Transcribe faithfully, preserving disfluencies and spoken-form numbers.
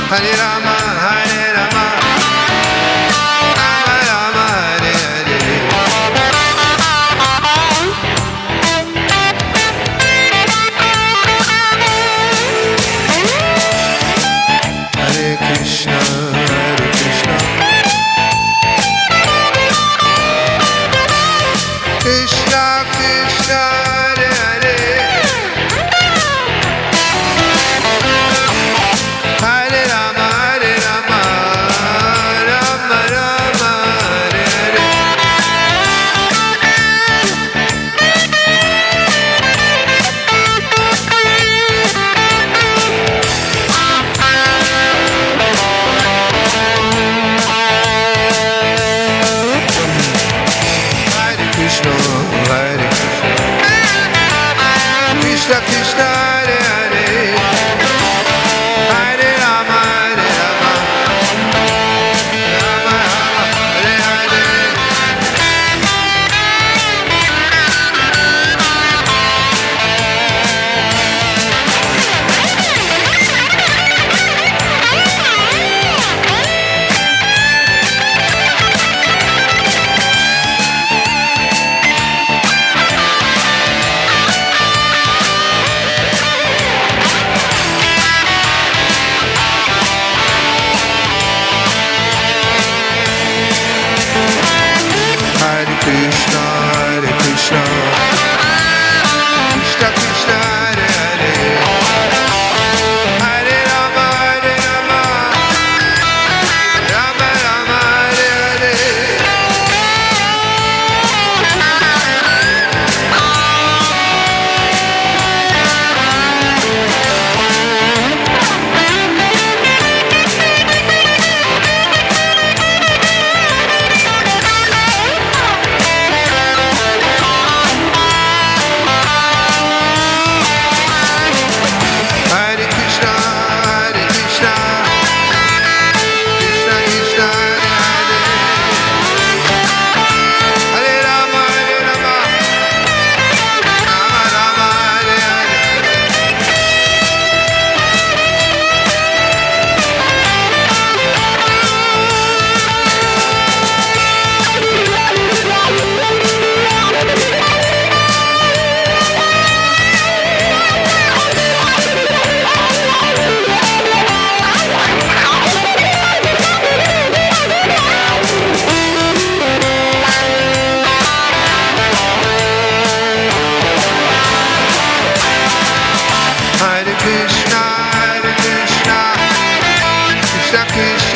Hare Rama, Hare Rama, Rama Rama, Hare Hare. Hare Krishna, Hare Krishna, Krishna Krishna, Hare Hare, Hare Rama, Hare Rama, Rama Rama, Hare Hare. Hare Krishna, Hare Krishna, Krishna Krishna, Hare Hare, Hare Rama, Hare Rama, Rama Rama, Hare Hare. Hare Krishna, Hare Krishna, Krishna Krishna, Hare Hare, Hare Rama, Hare Rama, Rama Rama, Hare Hare. Hare Krishna, Hare Krishna, Krishna Krishna, Hare Hare, Hare Rama, Hare Rama, Rama Rama, Hare Hare. Hare Krishna, Hare Krishna, Krishna Krishna,